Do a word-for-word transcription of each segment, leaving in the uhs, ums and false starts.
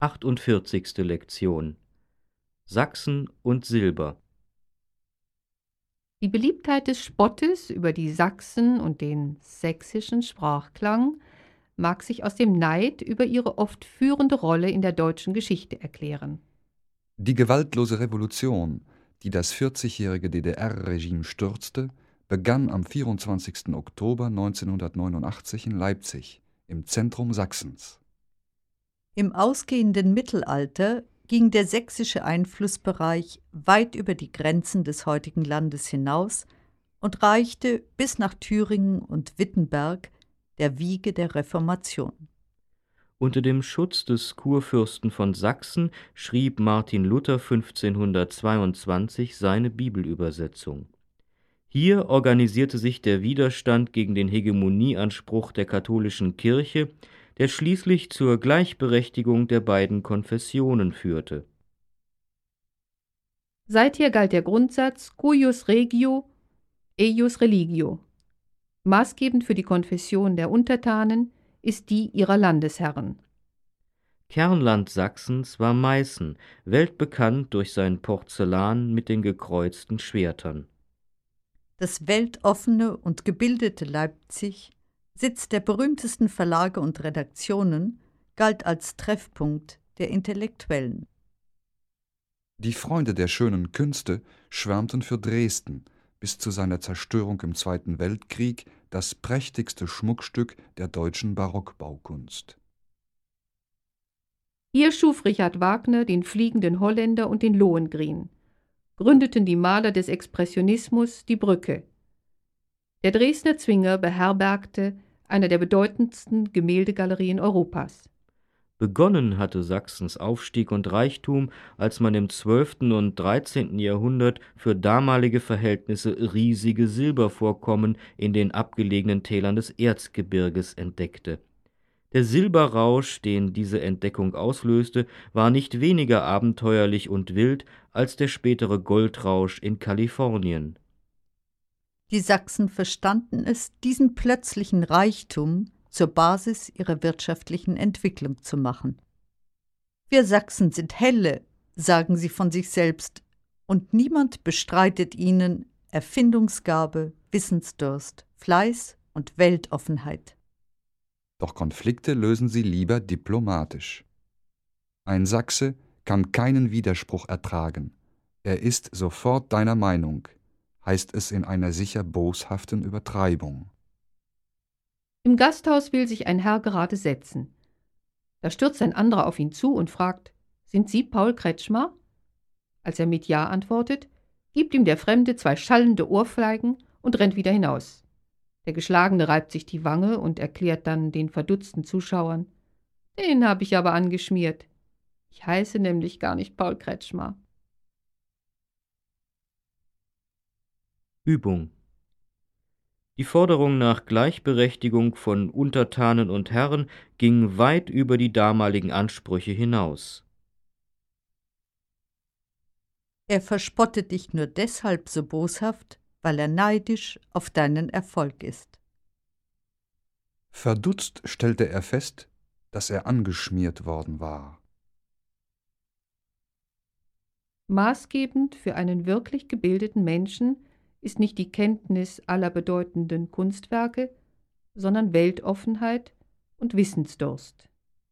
achtundvierzigste Lektion Sachsen und Silber. Die Beliebtheit des Spottes über die Sachsen und den sächsischen Sprachklang mag sich aus dem Neid über ihre oft führende Rolle in der deutschen Geschichte erklären. Die gewaltlose Revolution, die das vierzigjährige D D R-Regime stürzte, begann am vierundzwanzigsten Oktober neunzehnhundertneunundachtzig in Leipzig, im Zentrum Sachsens. Im ausgehenden Mittelalter ging der sächsische Einflussbereich weit über die Grenzen des heutigen Landes hinaus und reichte bis nach Thüringen und Wittenberg, der Wiege der Reformation. Unter dem Schutz des Kurfürsten von Sachsen schrieb Martin Luther fünfzehnhundertzweiundzwanzig seine Bibelübersetzung. Hier organisierte sich der Widerstand gegen den Hegemonieanspruch der katholischen Kirche, der schließlich zur Gleichberechtigung der beiden Konfessionen führte. Seither galt der Grundsatz cuius regio, eius religio. Maßgebend für die Konfession der Untertanen ist die ihrer Landesherren. Kernland Sachsens war Meißen, weltbekannt durch sein Porzellan mit den gekreuzten Schwertern. Das weltoffene und gebildete Leipzig, Sitz der berühmtesten Verlage und Redaktionen, galt als Treffpunkt der Intellektuellen. Die Freunde der schönen Künste schwärmten für Dresden, bis zu seiner Zerstörung im Zweiten Weltkrieg das prächtigste Schmuckstück der deutschen Barockbaukunst. Hier schuf Richard Wagner den Fliegenden Holländer und den Lohengrin, gründeten die Maler des Expressionismus die Brücke. Der Dresdner Zwinger beherbergte eine der bedeutendsten Gemäldegalerien Europas. Begonnen hatte Sachsens Aufstieg und Reichtum, als man im zwölften und dreizehnten Jahrhundert für damalige Verhältnisse riesige Silbervorkommen in den abgelegenen Tälern des Erzgebirges entdeckte. Der Silberrausch, den diese Entdeckung auslöste, war nicht weniger abenteuerlich und wild als der spätere Goldrausch in Kalifornien. Die Sachsen verstanden es, diesen plötzlichen Reichtum zur Basis ihrer wirtschaftlichen Entwicklung zu machen. Wir Sachsen sind helle, sagen sie von sich selbst, und niemand bestreitet ihnen Erfindungsgabe, Wissensdurst, Fleiß und Weltoffenheit. Doch Konflikte lösen sie lieber diplomatisch. Ein Sachse kann keinen Widerspruch ertragen. Er ist sofort deiner Meinung, heißt es in einer sicher boshaften Übertreibung. Im Gasthaus will sich ein Herr gerade setzen. Da stürzt ein anderer auf ihn zu und fragt: »Sind Sie Paul Kretschmer?« Als er mit Ja antwortet, gibt ihm der Fremde zwei schallende Ohrfeigen und rennt wieder hinaus. Der Geschlagene reibt sich die Wange und erklärt dann den verdutzten Zuschauern: »Den habe ich aber angeschmiert. Ich heiße nämlich gar nicht Paul Kretschmer.« Übung. Die Forderung nach Gleichberechtigung von Untertanen und Herren ging weit über die damaligen Ansprüche hinaus. Er verspottet dich nur deshalb so boshaft, weil er neidisch auf deinen Erfolg ist. Verdutzt stellte er fest, dass er angeschmiert worden war. Maßgebend für einen wirklich gebildeten Menschen ist nicht die Kenntnis aller bedeutenden Kunstwerke, sondern Weltoffenheit und Wissensdurst.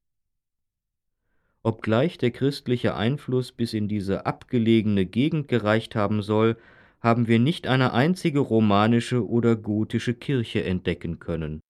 Obgleich der christliche Einfluss bis in diese abgelegene Gegend gereicht haben soll, haben wir nicht eine einzige romanische oder gotische Kirche entdecken können.